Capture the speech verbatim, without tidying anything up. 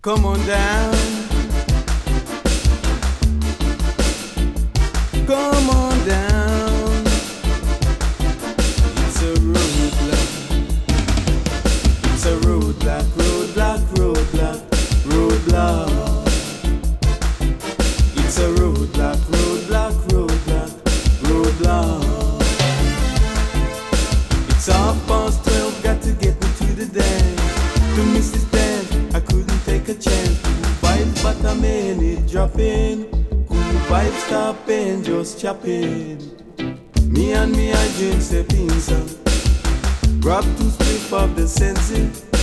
Come on down. Come on down. It's a roadblock. It's a roadblock, roadblock, roadblock, roadblock. It's a roadblock, roadblock, roadblock, roadblock. It's half past twelve, got to get me to the dance. To Missus Dance, I couldn't take a chance. Vibes, but a minute dropping. Cool vibes stopping, just chopping. Me and me, I drink stepping some. Grab two spliff of the senses.